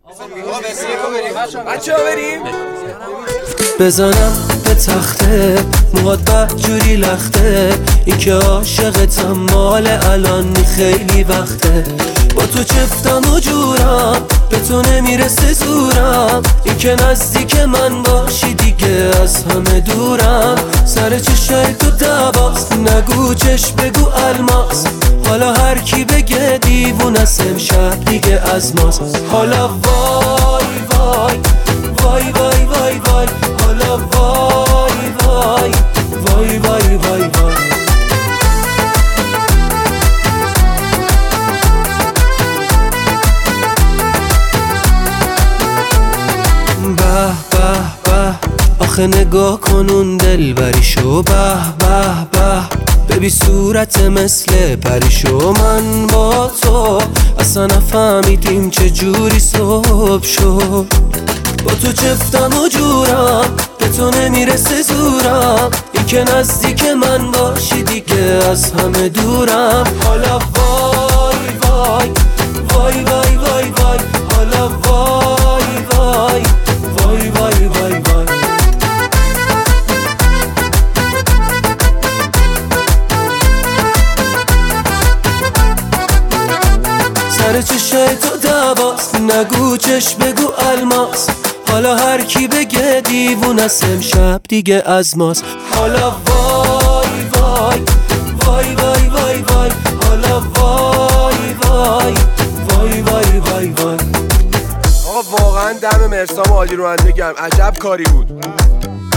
بچه ها بریم بزنم به تخته موهات بدجوری لخته این که عاشقتم مال الان خیلی وقته با تو چفتم و جورم به تو نمیرسه زورم این که نزدیک من باشی دیگه از همه دورم سر چشای تو دواست نگو چش بگو الماس حالا هر کی بگه دیوونست امشب دیگه از ماست حالا وای وای وای وای وای وای حالا وای وای وای وای وای وای به به به آخه نگاه کن اون دلبریشو به به به ببی صورت مثل پریشو من با تو اصلا نفهمیدیم چه جوری صبح شد با تو چفتم و جورم به تو نمیرسه زورم این که نزدیک من باشی دیگه از همه دورم حالا وای وای وای وای وای وای حالا وای وای وای وای وای وای سر چشای تو دواست نگو چش بگو الماس حالا هر کی بگه دیوونست امشب دیگه از ماست حالا وای وای وای وای وای وای حالا وای وای وای وای وای وای آقا واقعا دم مرسام عالی رونده گرم عجب کاری بود